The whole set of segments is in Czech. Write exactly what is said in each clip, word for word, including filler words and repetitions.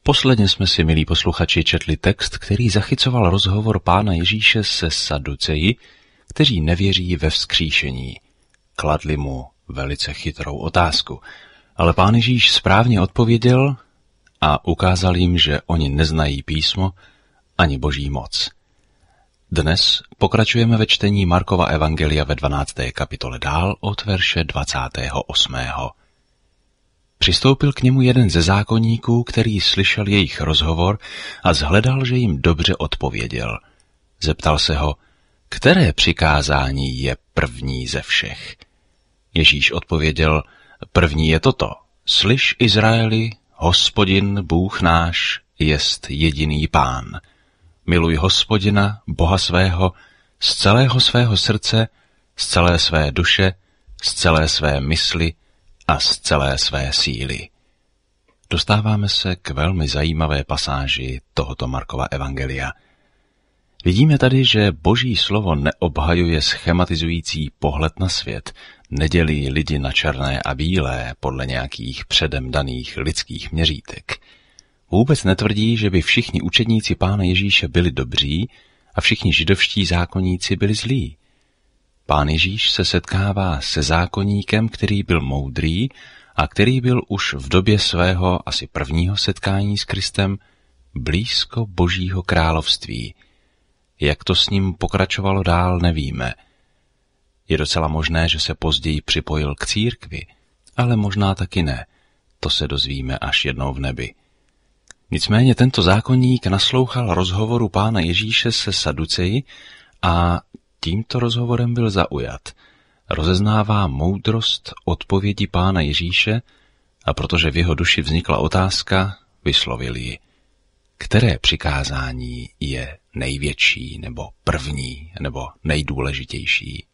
Posledně jsme si, milí posluchači, četli text, který zachycoval rozhovor Pána Ježíše se Saduceji, kteří nevěří ve vzkříšení. Kladli mu velice chytrou otázku, ale Pán Ježíš správně odpověděl a ukázal jim, že oni neznají písmo ani boží moc. Dnes pokračujeme ve čtení Markova evangelia ve dvanácté kapitole dál od verše dvacátého osmého Přistoupil k němu jeden ze zákonníků, který slyšel jejich rozhovor a zhledal, že jim dobře odpověděl. Zeptal se ho, které přikázání je první ze všech. Ježíš odpověděl, první je toto. Slyš, Izraeli, Hospodin, Bůh náš, jest jediný Pán. Miluj Hospodina, Boha svého, z celého svého srdce, z celé své duše, z celé své mysli a z celé své síly. Dostáváme se k velmi zajímavé pasáži tohoto Markova evangelia. Vidíme tady, že Boží slovo neobhajuje schematizující pohled na svět, nedělí lidi na černé a bílé podle nějakých předem daných lidských měřítek. Vůbec netvrdí, že by všichni učedníci Pána Ježíše byli dobří a všichni židovští zákonníci byli zlí. Pán Ježíš se setkává se zákonníkem, který byl moudrý a který byl už v době svého asi prvního setkání s Kristem blízko Božího království. Jak to s ním pokračovalo dál, nevíme. Je docela možné, že se později připojil k církvi, ale možná taky ne. To se dozvíme až jednou v nebi. Nicméně tento zákonník naslouchal rozhovoru Pána Ježíše se Saduceji a tímto rozhovorem byl zaujat. Rozeznává moudrost odpovědi Pána Ježíše a protože v jeho duši vznikla otázka, vyslovil ji. Které přikázání je největší nebo první nebo nejdůležitější?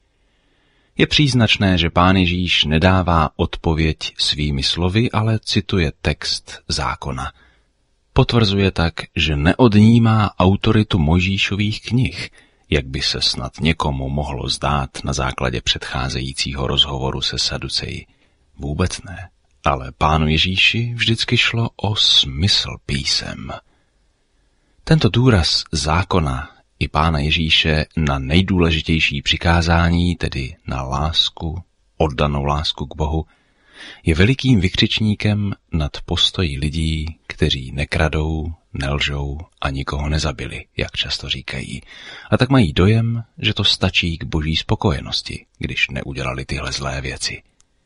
Je příznačné, že Pán Ježíš nedává odpověď svými slovy, ale cituje text zákona. Potvrzuje tak, že neodnímá autoritu Mojžíšových knih, jak by se snad někomu mohlo zdát na základě předcházejícího rozhovoru se Saduceji. Vůbec ne, ale Pánu Ježíši vždycky šlo o smysl písem. Tento důraz zákona i Pána Ježíše na nejdůležitější přikázání, tedy na lásku, oddanou lásku k Bohu, je velikým vykřičníkem nad postoji lidí, kteří nekradou, nelžou a nikoho nezabili, jak často říkají. A tak mají dojem, že to stačí k boží spokojenosti, když neudělali tyhle zlé věci.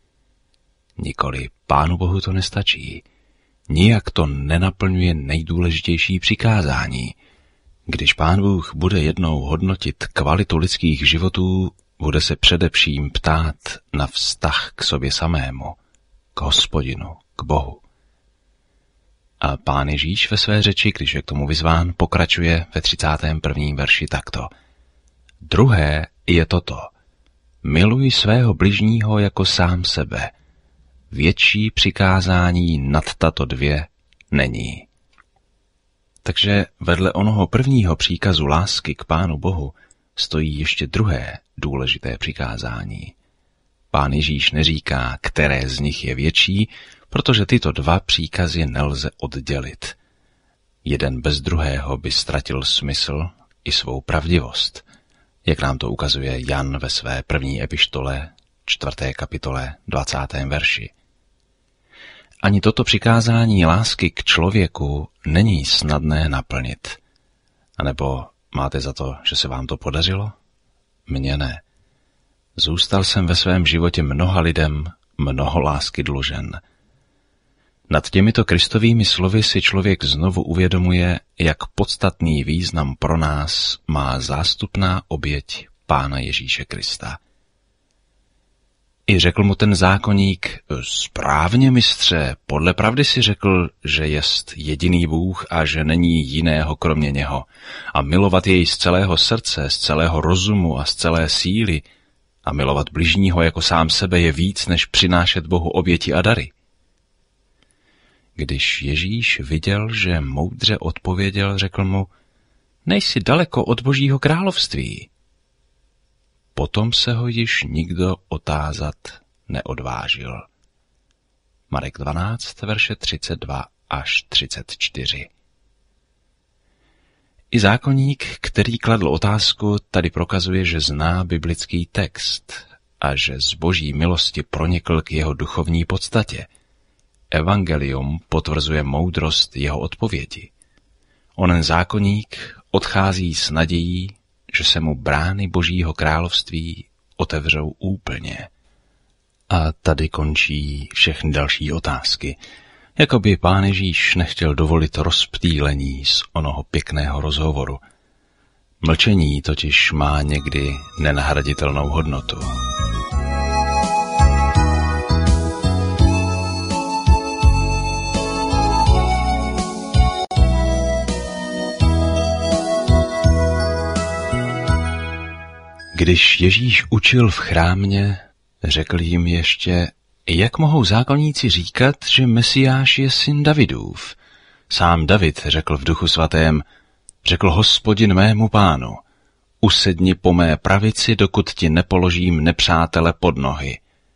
Nikoli, Pánu Bohu to nestačí. Nijak to nenaplňuje nejdůležitější přikázání. Když Pán Bůh bude jednou hodnotit kvalitu lidských životů, bude se především ptát na vztah k sobě samému, k Hospodinu, k Bohu. A Pán Ježíš ve své řeči, když je k tomu vyzván, pokračuje ve třicátém prvním verši takto. Druhé je toto. Miluj svého bližního jako sám sebe. Větší přikázání nad tato dvě není. Takže vedle onoho prvního příkazu lásky k Pánu Bohu stojí ještě druhé důležité přikázání. Pán Ježíš neříká, které z nich je větší, protože tyto dva příkazy nelze oddělit. Jeden bez druhého by ztratil smysl i svou pravdivost, jak nám to ukazuje Jan ve své první epištole, čtvrté kapitole, dvacátém verši. Ani toto přikázání lásky k člověku není snadné naplnit. A nebo máte za to, že se vám to podařilo? Mně ne. Zůstal jsem ve svém životě mnoha lidem mnoho lásky dlužen. Nad těmito Kristovými slovy si člověk znovu uvědomuje, jak podstatný význam pro nás má zástupná oběť Pána Ježíše Krista. I řekl mu ten zákonník, správně, mistře, podle pravdy si řekl, že jest jediný Bůh a že není jiného kromě něho, a milovat jej z celého srdce, z celého rozumu a z celé síly a milovat bližního jako sám sebe je víc, než přinášet Bohu oběti a dary. Když Ježíš viděl, že moudře odpověděl, řekl mu, nejsi daleko od Božího království. Potom se ho již nikdo otázat neodvážil. Marek dvanáct, verše třicet dva až třicet čtyři. I zákonník, který kladl otázku, tady prokazuje, že zná biblický text a že z boží milosti pronikl k jeho duchovní podstatě. Evangelium potvrzuje moudrost jeho odpovědi. Onen zákonník odchází s nadějí, že se mu brány božího království otevřou úplně. A tady končí všechny další otázky. Jakoby Pán Ježíš nechtěl dovolit rozptýlení z onoho pěkného rozhovoru. Mlčení totiž má někdy nenahraditelnou hodnotu. Když Ježíš učil v chrámě, řekl jim ještě, jak mohou zákonníci říkat, že Mesiáš je syn Davidův? Sám David řekl v Duchu svatém, řekl Hospodin mému pánu, usedni po mé pravici, dokud ti nepoložím nepřátele pod nohy.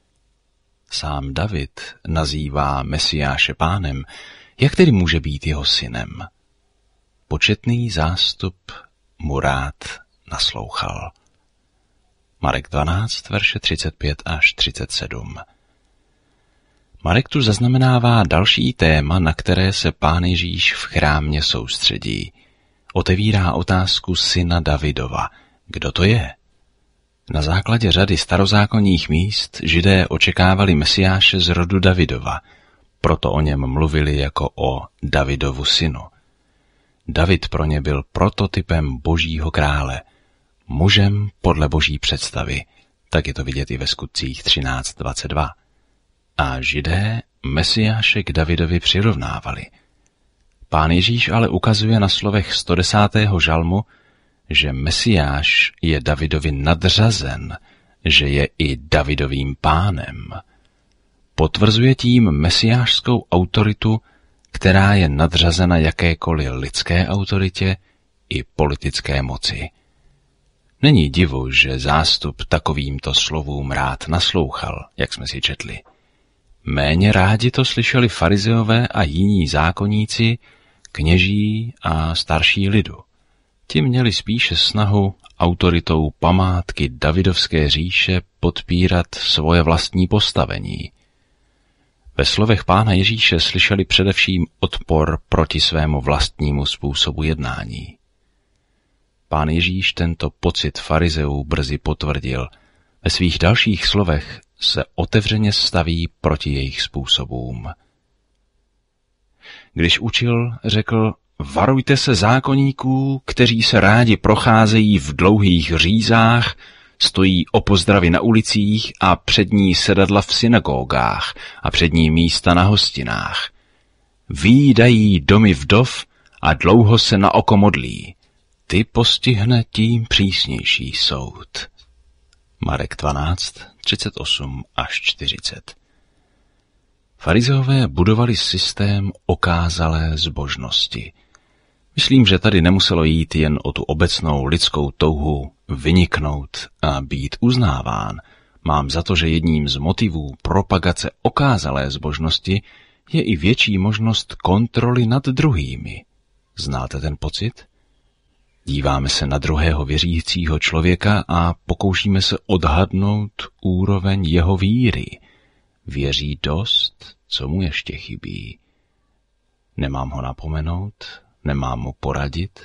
Sám David nazývá Mesiáše pánem, jak tedy může být jeho synem? Početný zástup mu rád naslouchal. Marek dvanáct, verše třicet pět až třicet sedm. Marek tu zaznamenává další téma, na které se Pán Ježíš v chrámě soustředí. Otevírá otázku syna Davidova. Kdo to je? Na základě řady starozákonních míst Židé očekávali Mesiáše z rodu Davidova, proto o něm mluvili jako o Davidovu synu. David pro ně byl prototypem božího krále, mužem podle boží představy, tak je to vidět i ve Skutcích třináct dvacet dva. A Židé Mesiáše k Davidovi přirovnávali. Pán Ježíš ale ukazuje na slovech sto desátého žalmu, že Mesiáš je Davidovi nadřazen, že je i Davidovým pánem. Potvrzuje tím mesiášskou autoritu, která je nadřazena jakékoliv lidské autoritě i politické moci. Není divu, že zástup takovýmto slovům rád naslouchal, jak jsme si četli. Méně rádi to slyšeli farizeové a jiní zákonníci, kněží a starší lidu. Ti měli spíše snahu autoritou památky Davidovské říše podpírat svoje vlastní postavení. Ve slovech Pána Ježíše slyšeli především odpor proti svému vlastnímu způsobu jednání. Pán Ježíš tento pocit farizeů brzy potvrdil. Ve svých dalších slovech se otevřeně staví proti jejich způsobům. Když učil, řekl, varujte se zákonníků, kteří se rádi procházejí v dlouhých řízách, stojí o pozdravy na ulicích a přední sedadla v synagogách a přední místa na hostinách. Výdají domy vdov a dlouho se na oko modlí. Ty postihne tím přísnější soud. Marek dvanáct, třicet osm až čtyřicet. Farizeové budovali systém okázalé zbožnosti. Myslím, že tady nemuselo jít jen o tu obecnou lidskou touhu vyniknout a být uznáván. Mám za to, že jedním z motivů propagace okázalé zbožnosti je i větší možnost kontroly nad druhými. Znáte ten pocit? Díváme se na druhého věřícího člověka a pokoušíme se odhadnout úroveň jeho víry. Věří dost, co mu ještě chybí. Nemám ho napomenout, nemám mu poradit.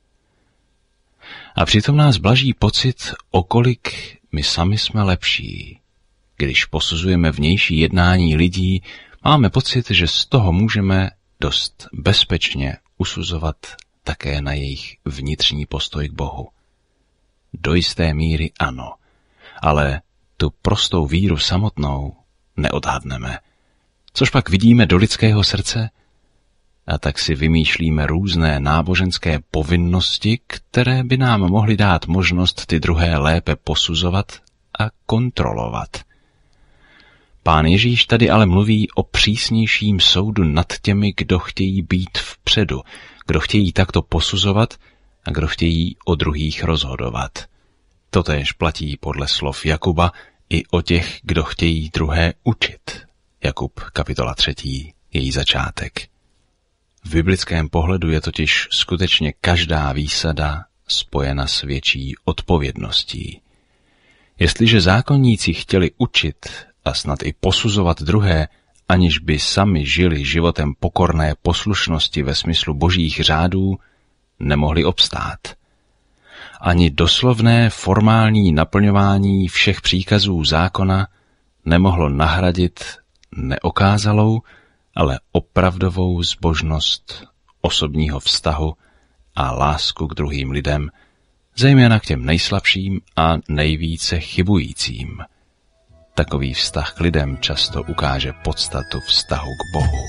A přitom nás blaží pocit, o kolik my sami jsme lepší. Když posuzujeme vnější jednání lidí, máme pocit, že z toho můžeme dost bezpečně usuzovat také na jejich vnitřní postoj k Bohu. Do jisté míry ano, ale tu prostou víru samotnou neodhadneme. Což pak vidíme do lidského srdce? A tak si vymýšlíme různé náboženské povinnosti, které by nám mohly dát možnost ty druhé lépe posuzovat a kontrolovat. Pán Ježíš tady ale mluví o přísnějším soudu nad těmi, kdo chtějí být vpředu, kdo chtějí takto posuzovat a kdo chtějí o druhých rozhodovat. Totéž platí podle slov Jakuba i o těch, kdo chtějí druhé učit. Jakub, kapitola třetí, její začátek. V biblickém pohledu je totiž skutečně každá výsada spojena s větší odpovědností. Jestliže zákonníci chtěli učit a snad i posuzovat druhé, aniž by sami žili životem pokorné poslušnosti ve smyslu božích řádů, nemohli obstát. Ani doslovné formální naplňování všech příkazů zákona nemohlo nahradit neokázalou, ale opravdovou zbožnost osobního vztahu a lásku k druhým lidem, zejména k těm nejslabším a nejvíce chybujícím. Takový vztah k lidem často ukáže podstatu vztahu k Bohu.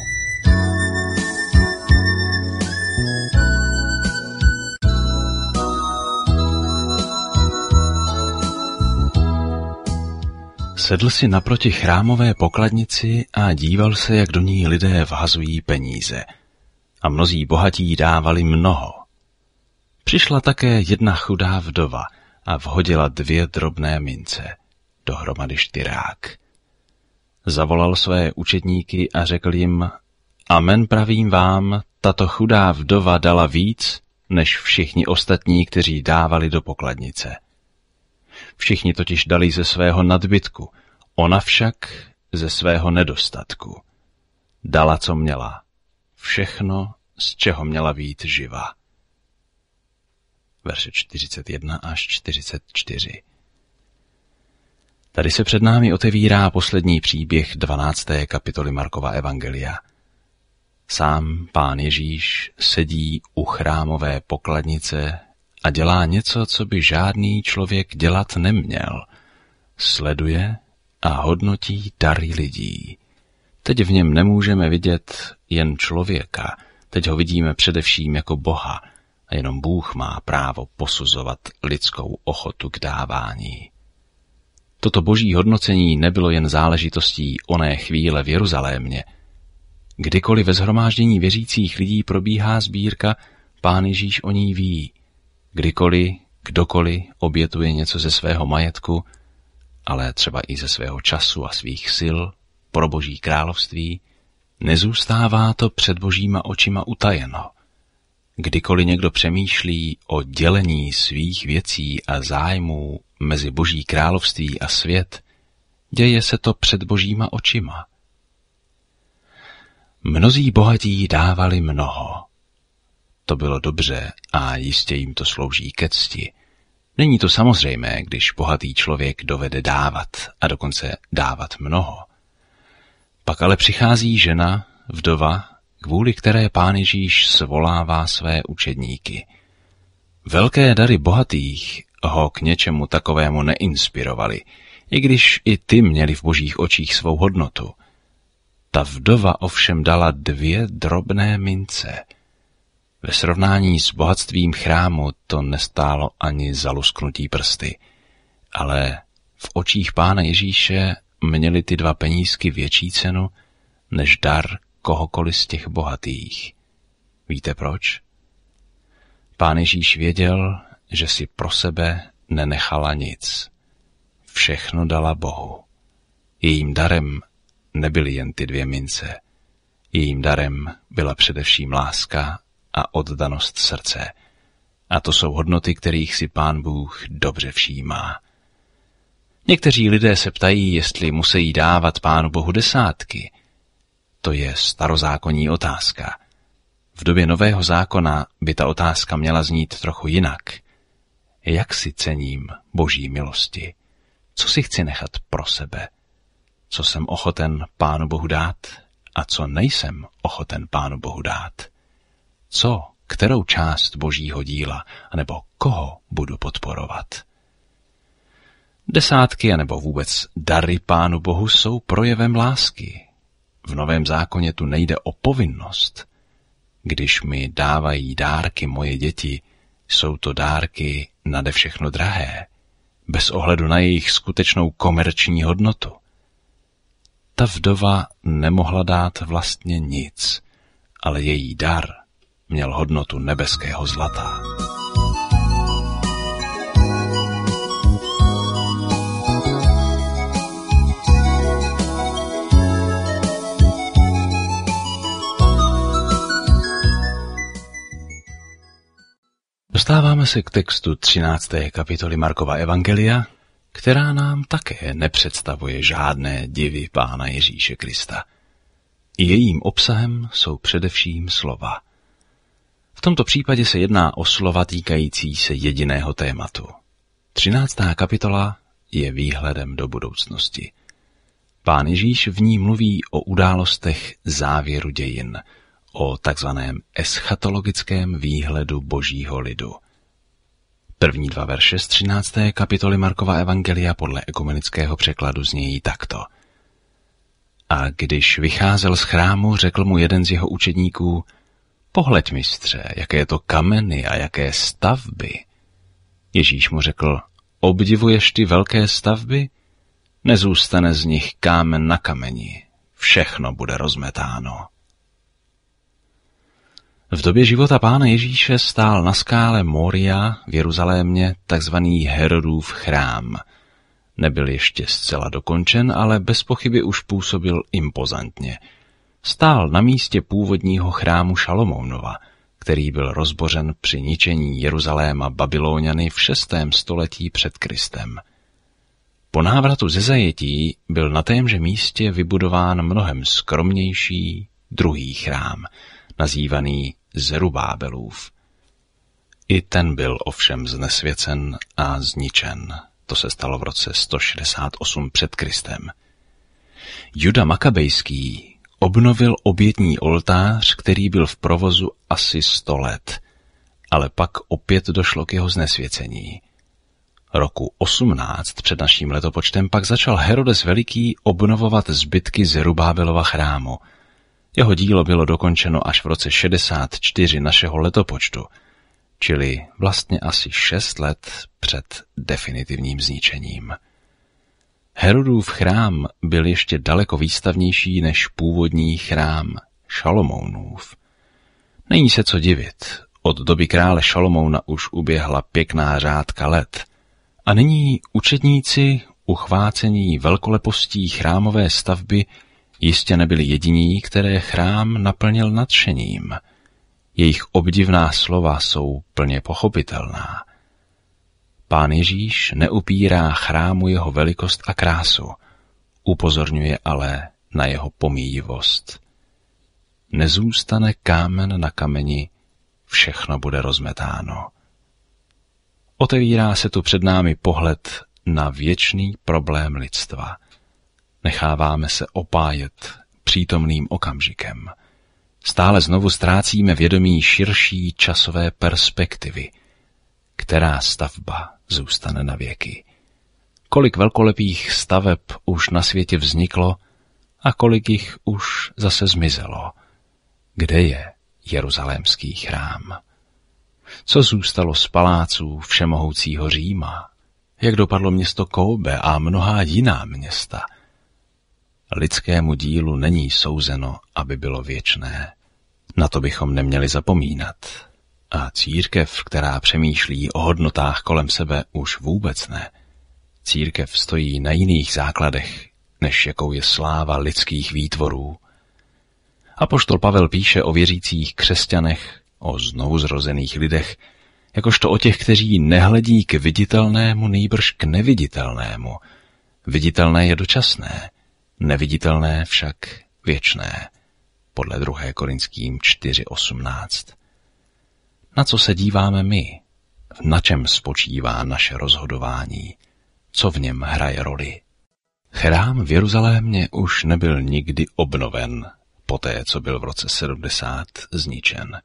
Sedl si naproti chrámové pokladnici a díval se, jak do ní lidé vhazují peníze. A mnozí bohatí dávali mnoho. Přišla také jedna chudá vdova a vhodila dvě drobné mince, dohromady čtyrák. Zavolal své učedníky a řekl jim: Amen, pravím vám, tato chudá vdova dala víc, než všichni ostatní, kteří dávali do pokladnice. Všichni totiž dali ze svého nadbytku, ona však ze svého nedostatku. Dala, co měla, všechno, z čeho měla být živa. Verše čtyřicet jedna až čtyřicet čtyři. Tady se před námi otevírá poslední příběh dvanácté kapitoly Markova evangelia. Sám Pán Ježíš sedí u chrámové pokladnice a dělá něco, co by žádný člověk dělat neměl. Sleduje a hodnotí dary lidí. Teď v něm nemůžeme vidět jen člověka, teď ho vidíme především jako Boha a jenom Bůh má právo posuzovat lidskou ochotu k dávání. Toto boží hodnocení nebylo jen záležitostí oné chvíle v Jeruzalémě. Kdykoliv ve shromáždění věřících lidí probíhá sbírka, Pán Ježíš o ní ví. Kdykoliv, kdokoliv obětuje něco ze svého majetku, ale třeba i ze svého času a svých sil pro boží království, nezůstává to před božíma očima utajeno. Kdykoliv někdo přemýšlí o dělení svých věcí a zájmů mezi boží království a svět, děje se to před božíma očima. Mnozí bohatí dávali mnoho. To bylo dobře a jistě jim to slouží ke cti. Není to samozřejmé, když bohatý člověk dovede dávat a dokonce dávat mnoho. Pak ale přichází žena, vdova, kvůli které Pán Ježíš svolává své učedníky. Velké dary bohatých ho k něčemu takovému neinspirovaly, i když i ty měli v božích očích svou hodnotu. Ta vdova ovšem dala dvě drobné mince. Ve srovnání s bohatstvím chrámu to nestálo ani za lusknutí prsty, ale v očích Pána Ježíše měly ty dva penízky větší cenu než dar kohokoliv z těch bohatých. Víte proč? Pán Ježíš věděl, že si pro sebe nenechala nic. Všechno dala Bohu. Jejím darem nebyly jen ty dvě mince. Jejím darem byla především láska a oddanost srdce. A to jsou hodnoty, kterých si Pán Bůh dobře všímá. Někteří lidé se ptají, jestli musí dávat Pánu Bohu desátky. To je starozákonní otázka. V době Nového zákona by ta otázka měla znít trochu jinak. Jak si cením boží milosti? Co si chci nechat pro sebe? Co jsem ochoten Pánu Bohu dát a co nejsem ochoten Pánu Bohu dát? Co, kterou část božího díla, anebo koho budu podporovat? Desátky anebo vůbec dary Pánu Bohu jsou projevem lásky. V Novém zákoně tu nejde o povinnost. Když mi dávají dárky moje děti, jsou to dárky nade všechno drahé, bez ohledu na jejich skutečnou komerční hodnotu. Ta vdova nemohla dát vlastně nic, ale její dar měl hodnotu nebeského zlata. Dostáváme se k textu třinácté kapitoly Markova evangelia, která nám také nepředstavuje žádné divy Pána Ježíše Krista. Jejím obsahem jsou především slova. V tomto případě se jedná o slova týkající se jediného tématu. třináctá kapitola je výhledem do budoucnosti. Pán Ježíš v ní mluví o událostech závěru dějin, o takzvaném eschatologickém výhledu božího lidu. První dva verše z třinácté kapitoly Markova evangelia podle ekumenického překladu znějí takto. A když vycházel z chrámu, řekl mu jeden z jeho učedníků: Pohleď, mistře, jaké to kameny a jaké stavby. Ježíš mu řekl: Obdivuješ ty velké stavby? Nezůstane z nich kámen na kameni, všechno bude rozmetáno. V době života Pána Ježíše stál na skále Moria v Jeruzalémě takzvaný Herodův chrám. Nebyl ještě zcela dokončen, ale bez pochyby už působil impozantně. Stál na místě původního chrámu Šalomounova, který byl rozbořen při ničení Jeruzaléma Babyloniany v šestém století před Kristem. Po návratu ze zajetí byl na témže místě vybudován mnohem skromnější druhý chrám, nazývaný Zerubábelův. I ten byl ovšem znesvěcen a zničen. To se stalo v roce sto šedesát osm před Kristem. Juda Makabejský obnovil obětní oltář, který byl v provozu asi sto let, ale pak opět došlo k jeho znesvěcení. Roku osmnáct před naším letopočtem pak začal Herodes Veliký obnovovat zbytky Zerubábelova chrámu. Jeho dílo bylo dokončeno až v roce šedesát čtyři našeho letopočtu, čili vlastně asi šest let před definitivním zničením. Herodův chrám byl ještě daleko výstavnější než původní chrám Šalomounův. Není se co divit, od doby krále Šalomouna už uběhla pěkná řádka let a nyní učedníci, uchvácení velkolepostí chrámové stavby, jistě nebyli jediní, které chrám naplnil nadšením. Jejich obdivná slova jsou plně pochopitelná. Pán Ježíš neupírá chrámu jeho velikost a krásu, upozorňuje ale na jeho pomíjivost. Nezůstane kámen na kameni, všechno bude rozmetáno. Otevírá se tu před námi pohled na věčný problém lidstva. Necháváme se opájet přítomným okamžikem. Stále znovu ztrácíme vědomí širší časové perspektivy. Která stavba zůstane na věky? Kolik velkolepých staveb už na světě vzniklo a kolik jich už zase zmizelo? Kde je jeruzalémský chrám? Co zůstalo z paláců všemohoucího Říma? Jak dopadlo město Kóbe a mnohá jiná města? Lidskému dílu není souzeno, aby bylo věčné. Na to bychom neměli zapomínat. A církev, která přemýšlí o hodnotách kolem sebe, už vůbec ne. Církev stojí na jiných základech, než jakou je sláva lidských výtvorů. Apoštol Pavel píše o věřících křesťanech, o znovuzrozených lidech, jakožto o těch, kteří nehledí k viditelnému, nýbrž k neviditelnému. Viditelné je dočasné, neviditelné však věčné, podle druhé Korinským čtyři osmnáct. Na co se díváme my? Na čem spočívá naše rozhodování? Co v něm hraje roli? Chrám v Jeruzalémě už nebyl nikdy obnoven, poté co byl v roce sedmdesát zničen.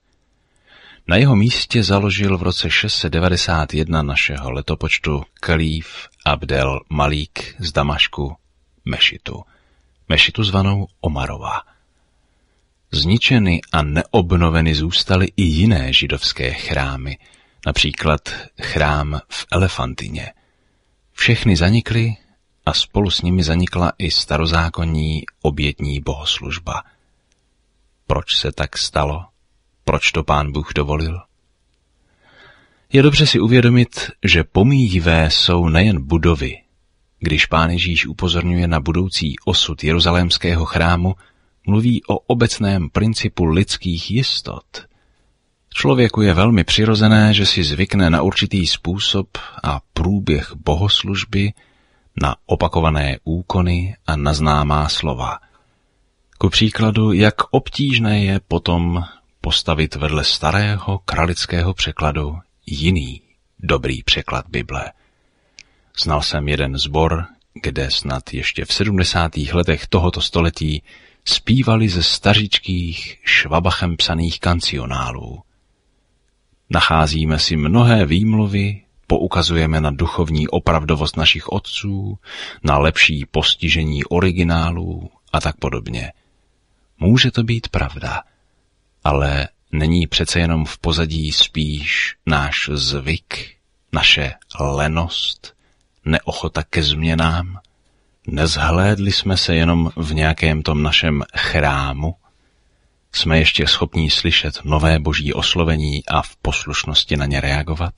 Na jeho místě založil v roce šest set devadesát jedna našeho letopočtu kalíf Abdel Malík z Damašku mešitu. Mešitu zvanou Omarova. Zničeny a neobnoveny zůstaly i jiné židovské chrámy, například chrám v Elefantině. Všechny zanikly a spolu s nimi zanikla i starozákonní obětní bohoslužba. Proč se tak stalo? Proč to Pán Bůh dovolil? Je dobře si uvědomit, že pomíjivé jsou nejen budovy. Když Pán Ježíš upozorňuje na budoucí osud jeruzalémského chrámu, mluví o obecném principu lidských jistot. Člověku je velmi přirozené, že si zvykne na určitý způsob a průběh bohoslužby, na opakované úkony a na známá slova. Ku příkladu, jak obtížné je potom postavit vedle starého kralického překladu jiný dobrý překlad Bible. Znal jsem jeden sbor, kde snad ještě v sedmdesátých letech tohoto století zpívali ze stařičkých švabachem psaných kancionálů. Nacházíme si mnohé výmluvy, poukazujeme na duchovní opravdovost našich otců, na lepší postižení originálů a tak podobně. Může to být pravda, ale není přece jenom v pozadí spíš náš zvyk, naše lenost, neochota ke změnám? Nezhlédli jsme se jenom v nějakém tom našem chrámu? Jsme ještě schopní slyšet nové boží oslovení a v poslušnosti na ně reagovat?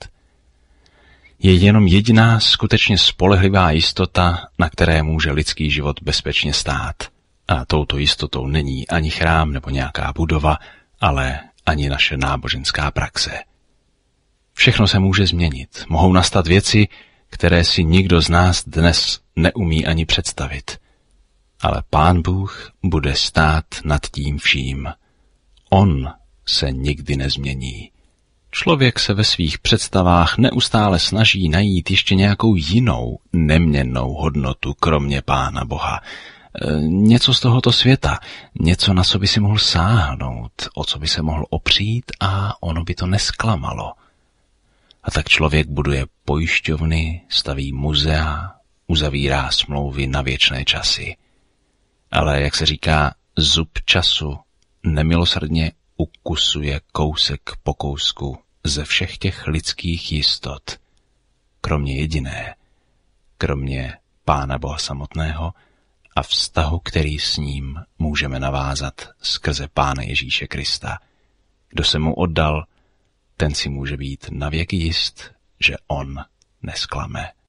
Je jenom jediná skutečně spolehlivá jistota, na které může lidský život bezpečně stát. A touto jistotou není ani chrám nebo nějaká budova, ale ani naše náboženská praxe. Všechno se může změnit. Mohou nastat věci, které si nikdo z nás dnes neumí ani představit. Ale Pán Bůh bude stát nad tím vším. On se nikdy nezmění. Člověk se ve svých představách neustále snaží najít ještě nějakou jinou neměnnou hodnotu kromě Pána Boha. Něco z tohoto světa, něco, na co by si mohl sáhnout, o co by se mohl opřít a ono by to nesklamalo. A tak člověk buduje pojišťovny, staví muzea, uzavírá smlouvy na věčné časy. Ale, jak se říká, zub času nemilosrdně ukusuje kousek po kousku ze všech těch lidských jistot, kromě jediné, kromě Pána Boha samotného a vztahu, který s ním můžeme navázat skrze Pána Ježíše Krista. Kdo se mu oddal, ten si může být navěky jist, že on nesklame.